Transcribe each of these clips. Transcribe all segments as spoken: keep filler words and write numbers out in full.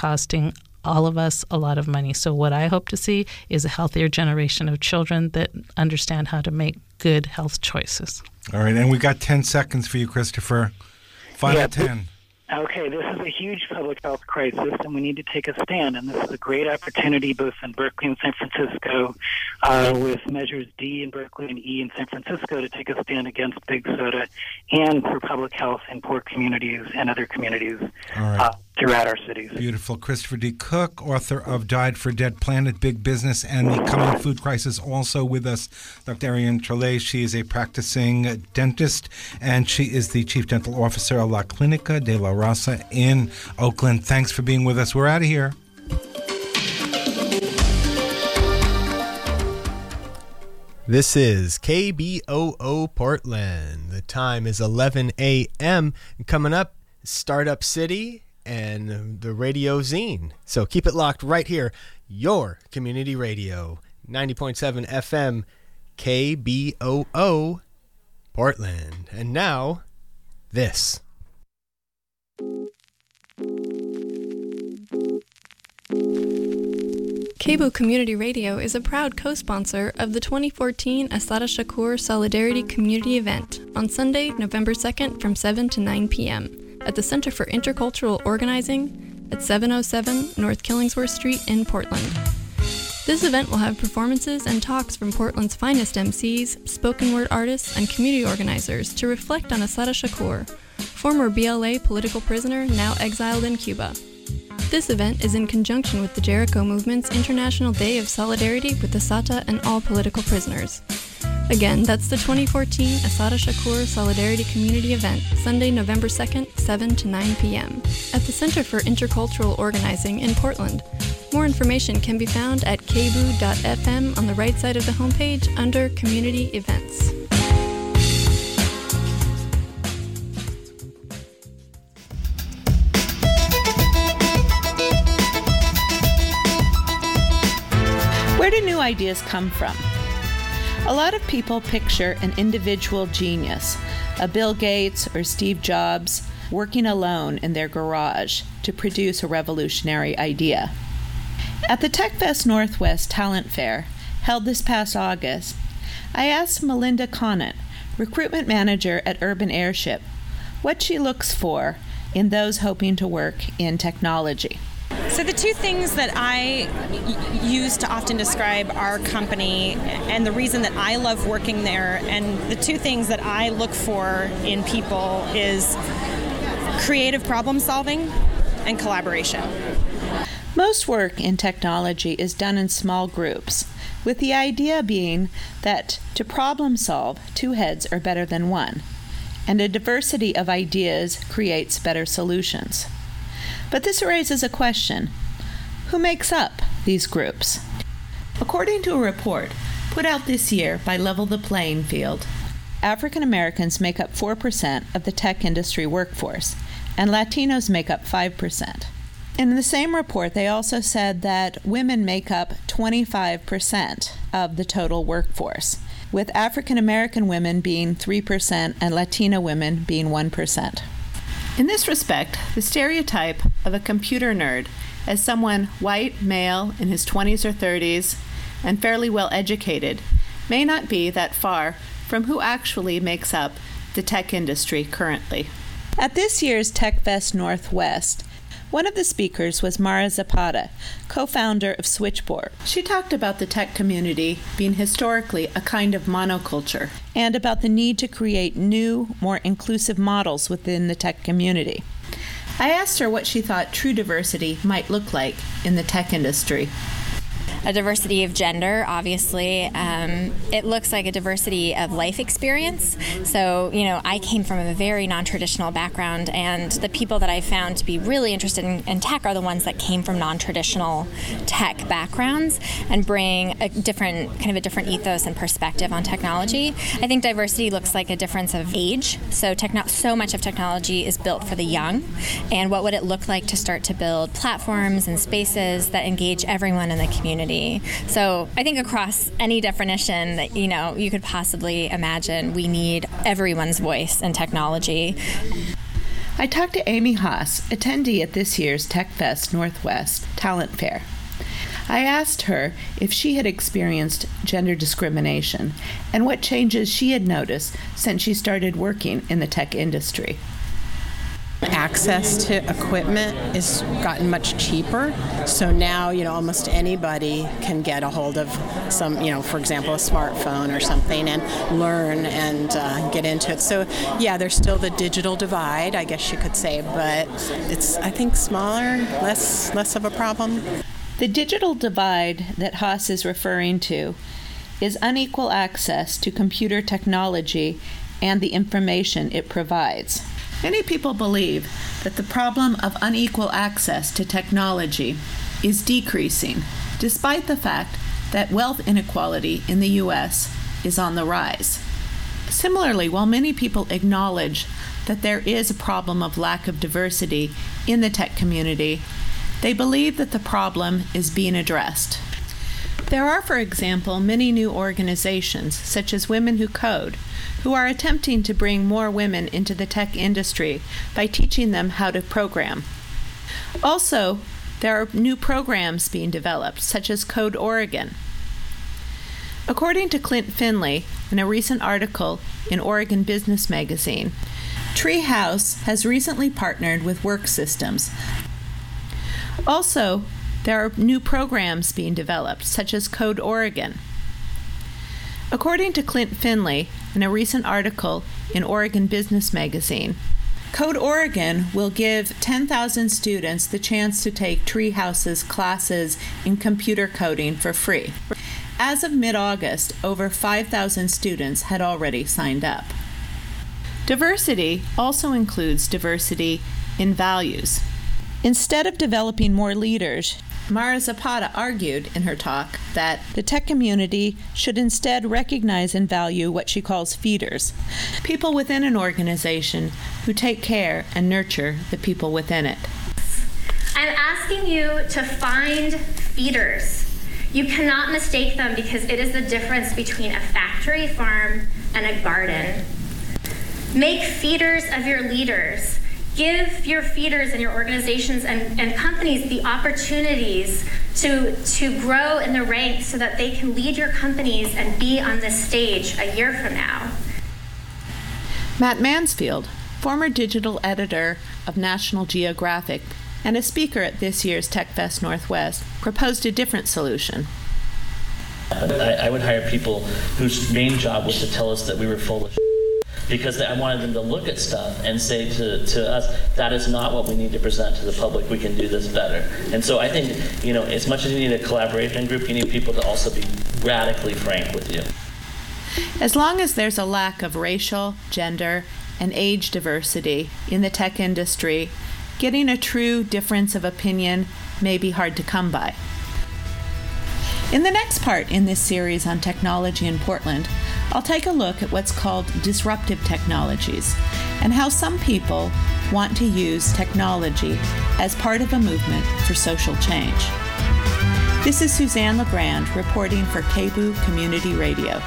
costing all of us a lot of money. So what I hope to see is a healthier generation of children that understand how to make good health choices. All right, and we got ten seconds for you, Christopher. Final yeah, ten. Okay, this is a huge public health crisis, and we need to take a stand. And this is a great opportunity both in Berkeley and San Francisco, uh, with measures D in Berkeley and E in San Francisco, to take a stand against big soda and for public health in poor communities and other communities All right. uh, throughout our cities. Beautiful. Christopher D. Cook, author of Died for Dead, Planet, Big Business, and the Coming Food Crisis. Also with us, Doctor Ariane Trollet. She is a practicing dentist, and she is the Chief Dental Officer of La Clinica de la Raza in Oakland. Thanks for being with us. We're out of here. This is K B O O Portland. The time is eleven a.m. Coming up, Startup City and the Radio Zine. So keep it locked right here. Your community radio, ninety point seven F M, K B O O Portland. And now, this. K B O O Community Radio is a proud co-sponsor of the twenty fourteen Assata Shakur Solidarity Community Event on Sunday, November second from seven to nine p.m. at the Center for Intercultural Organizing at seven oh seven North Killingsworth Street in Portland. This event will have performances and talks from Portland's finest M Cs, spoken word artists, and community organizers to reflect on Assata Shakur, former B L A political prisoner now exiled in Cuba. This event is in conjunction with the Jericho Movement's International Day of Solidarity with Assata and all political prisoners. Again, that's the twenty fourteen Assata Shakur Solidarity Community Event, Sunday, November second, seven to nine p.m. at the Center for Intercultural Organizing in Portland. More information can be found at k b o o dot f m on the right side of the homepage under Community Events. Where do new ideas come from? A lot of people picture an individual genius, a Bill Gates or Steve Jobs, working alone in their garage to produce a revolutionary idea. At the TechFest Northwest Talent Fair, held this past August, I asked Melinda Conant, recruitment manager at Urban Airship, what she looks for in those hoping to work in technology. So the two things that I y- use to often describe our company and the reason that I love working there, and the two things that I look for in people, is creative problem solving and collaboration. Most work in technology is done in small groups, with the idea being that to problem solve, two heads are better than one, and a diversity of ideas creates better solutions. But this raises a question: who makes up these groups? According to a report put out this year by Level the Playing Field, African Americans make up four percent of the tech industry workforce, and Latinos make up five percent. In the same report, they also said that women make up twenty-five percent of the total workforce, with African American women being three percent and Latino women being one percent. In this respect, the stereotype of a computer nerd as someone white, male, in his twenties or thirties, and fairly well educated may not be that far from who actually makes up the tech industry currently. At this year's TechFest Northwest, one of the speakers was Mara Zapata, co-founder of Switchboard. She talked about the tech community being historically a kind of monoculture, and about the need to create new, more inclusive models within the tech community. I asked her what she thought true diversity might look like in the tech industry. A diversity of gender, obviously. Um, it looks like a diversity of life experience. So, you know, I came from a very non-traditional background, and the people that I found to be really interested in, in tech are the ones that came from non-traditional tech backgrounds and bring a different, kind of a different ethos and perspective on technology. I think diversity looks like a difference of age. So, techno- so much of technology is built for the young, and what would it look like to start to build platforms and spaces that engage everyone in the community? So I think across any definition that, you know, you could possibly imagine, we need everyone's voice in technology. I talked to Amy Haas, attendee at this year's TechFest Northwest Talent Fair. I asked her if she had experienced gender discrimination and what changes she had noticed since she started working in the tech industry. Access to equipment has gotten much cheaper, so now, you know, almost anybody can get a hold of some, you know, for example, a smartphone or something and learn and uh, get into it. So, yeah, there's still the digital divide, I guess you could say, but it's, I think, smaller, less less of a problem. The digital divide that Haas is referring to is unequal access to computer technology and the information it provides. Many people believe that the problem of unequal access to technology is decreasing, despite the fact that wealth inequality in the U S is on the rise. Similarly, while many people acknowledge that there is a problem of lack of diversity in the tech community, they believe that the problem is being addressed. There are, for example, many new organizations, such as Women Who Code, who are attempting to bring more women into the tech industry by teaching them how to program. Also, there are new programs being developed, such as Code Oregon. According to Clint Finley, in a recent article in Oregon Business Magazine, Treehouse has recently partnered with Work Systems. Also, there are new programs being developed, such as Code Oregon. According to Clint Finley, in a recent article in Oregon Business Magazine, Code Oregon will give ten thousand students the chance to take Treehouse's classes in computer coding for free. As of mid-August, over five thousand students had already signed up. Diversity also includes diversity in values. Instead of developing more leaders, Mara Zapata argued in her talk that the tech community should instead recognize and value what she calls feeders, people within an organization who take care and nurture the people within it. I'm asking you to find feeders. You cannot mistake them because it is the difference between a factory farm and a garden. Make feeders of your leaders. Give your feeders and your organizations and, and companies the opportunities to, to grow in the ranks so that they can lead your companies and be on this stage a year from now. Matt Mansfield, former digital editor of National Geographic and a speaker at this year's TechFest Northwest, proposed a different solution. I, I would hire people whose main job was to tell us that we were full of shit. Because I wanted them to look at stuff and say to, to us, that is not what we need to present to the public. We can do this better. And so I think, you know, as much as you need a collaboration group, you need people to also be radically frank with you. As long as there's a lack of racial, gender, and age diversity in the tech industry, getting a true difference of opinion may be hard to come by. In the next part in this series on technology in Portland, I'll take a look at what's called disruptive technologies and how some people want to use technology as part of a movement for social change. This is Suzanne LeGrand reporting for K B U Community Radio.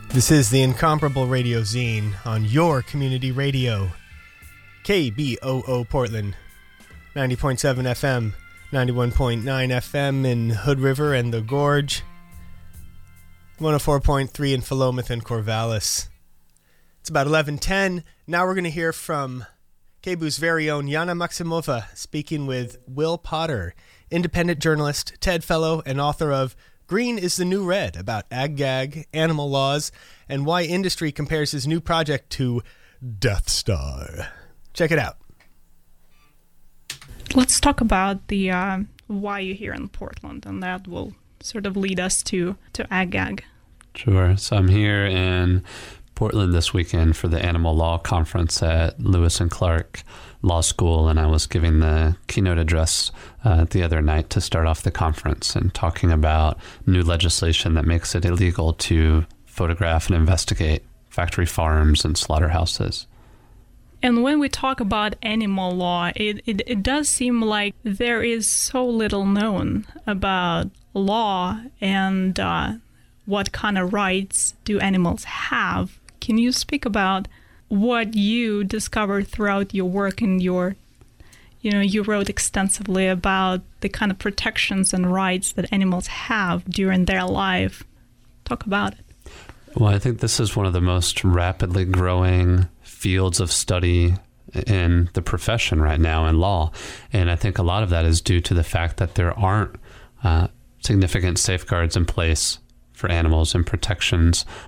This is the Incomparable Radio Zine on your community radio. K B O O Portland, ninety point seven F M, ninety-one point nine F M in Hood River and the Gorge, one oh four point three in Philomath and Corvallis. It's about eleven ten. Now we're going to hear from K B O's very own Yana Maximova speaking with Will Potter, independent journalist, TED Fellow, and author of Green is the New Red, about ag-gag, animal laws, and why industry compares his new project to Death Star. Check it out. Let's talk about the uh, why you're here in Portland, and that will sort of lead us to, to ag-gag. Sure. So I'm here in Portland this weekend for the Animal Law Conference at Lewis and Clark Law School, and I was giving the keynote address uh, the other night to start off the conference and talking about new legislation that makes it illegal to photograph and investigate factory farms and slaughterhouses. And when we talk about animal law, it, it, it does seem like there is so little known about law and uh, what kind of rights do animals have. Can you speak about what you discovered throughout your work and your, you know, you wrote extensively about the kind of protections and rights that animals have during their life. Talk about it. Well, I think this is one of the most rapidly growing fields of study in the profession right now in law. And I think a lot of that is due to the fact that there aren't uh, significant safeguards in place for animals and protections